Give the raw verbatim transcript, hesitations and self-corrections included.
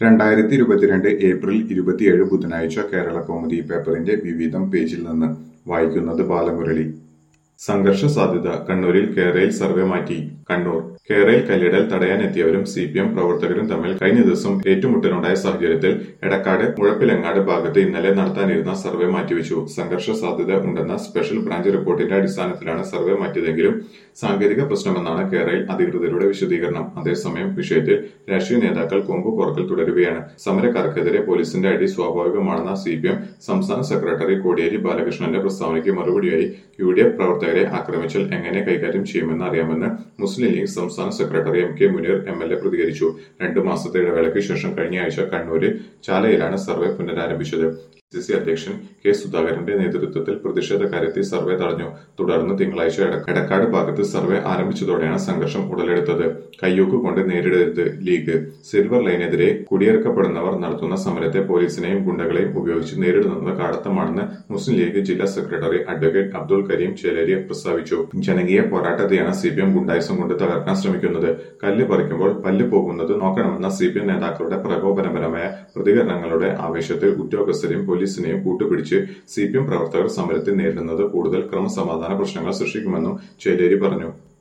രണ്ടായിരത്തി ഇരുപത്തിരണ്ട് ഏപ്രിൽ ഇരുപത്തിയേഴ് ബുധനാഴ്ച കേരളകൗമുദി പേപ്പറിന്റെ വിവിധം പേജിൽ നിന്ന് വായിക്കുന്നത് ബാലമുരളി. സംഘർഷ സാധ്യത കണ്ണൂരിൽ കേരയിൽ സർവേ മാറ്റി. കണ്ണൂർ കേരയിൽ കല്ലിടൽ തടയാനെത്തിയവരും സി പി എം പ്രവർത്തകരും തമ്മിൽ കഴിഞ്ഞ ദിവസം ഏറ്റുമുട്ടലുണ്ടായ സാഹചര്യത്തിൽ എടക്കാട് മുഴപ്പിലങ്ങാട് ഭാഗത്ത് ഇന്നലെ നടത്താനിരുന്ന സർവേ മാറ്റിവെച്ചു. സംഘർഷ സാധ്യത ഉണ്ടെന്ന സ്പെഷ്യൽ ബ്രാഞ്ച് റിപ്പോർട്ടിന്റെ അടിസ്ഥാനത്തിലാണ് സർവേ മാറ്റിയതെങ്കിലും സാങ്കേതിക പ്രശ്നമെന്നാണ് കേരയിൽ അധികൃതരുടെ വിശദീകരണം. അതേസമയം വിഷയത്തിൽ രാഷ്ട്രീയ നേതാക്കൾ കൊമ്പ് പുറക്കൽ തുടരുകയാണ്. സമരക്കാർക്കെതിരെ പോലീസിന്റെ അടി സ്വാഭാവികമാണെന്ന സി പി എം സംസ്ഥാന സെക്രട്ടറി കോടിയേരി ബാലകൃഷ്ണന്റെ പ്രസ്താവനയ്ക്ക് മറുപടിയായി യു ഡി എഫ് പ്രവർത്തകരെ ആക്രമിച്ചാൽ എങ്ങനെ കൈകാര്യം ചെയ്യുമെന്ന് അറിയാമെന്ന് മുസ്ലിം ലീഗ് സംസ്ഥാന secretary M K Muneer M L A പ്രതികരിച്ചു. രണ്ടു മാസത്തെ ഇടവേളയ്ക്ക് ശേഷം കഴിഞ്ഞയാഴ്ച കണ്ണൂരിൽ ചാലയിലാണ് സർവേ പുനരാരംഭിച്ചത്. കെ സി സി അധ്യക്ഷൻ കെ സുധാകരന്റെ നേതൃത്വത്തിൽ പ്രതിഷേധക്കാരെത്തി സർവേ തടഞ്ഞു. തുടർന്ന് തിങ്കളാഴ്ച എടക്കാട് ഭാഗത്ത് സർവേ ആരംഭിച്ചതോടെയാണ് സംഘർഷം ഉടലെടുത്തത്. കയ്യൂക്ക് കൊണ്ട് നേരിടരുത് ലീഗ്. സിൽവർ ലൈനെതിരെ കുടിയിറക്കപ്പെടുന്നവർ നടത്തുന്ന സമരത്തെ പോലീസിനെയും ഗുണ്ടകളെയും ഉപയോഗിച്ച് നേരിടുന്നത് കാടത്തമാണെന്ന് മുസ്ലിം ലീഗ് ജില്ലാ സെക്രട്ടറി അഡ്വക്കേറ്റ് അബ്ദുൾ കരീം ചേലേരി പ്രസ്താവിച്ചു. ജനകീയ പോരാട്ടത്തെയാണ് സി പി എം ഗുണ്ടായിസം കൊണ്ട് തകർക്കാൻ ശ്രമിക്കുന്നത്. കല്ല് പറിക്കുമ്പോൾ പല്ല് പോകുന്നത് നോക്കണമെന്ന സി പി എം നേതാക്കളുടെ പ്രകോപനപരമായ പ്രതികരണങ്ങളുടെ ആവേശത്തിൽ ഉദ്യോഗസ്ഥരെയും പോലീസിനെയും കൂട്ടുപിടിച്ച് സി പി എം പ്രവർത്തകർ സമരത്തെ നേരിടുന്നത് കൂടുതൽ ക്രമസമാധാന പ്രശ്നങ്ങൾ സൃഷ്ടിക്കുമെന്നും ചേലേരി പറഞ്ഞു.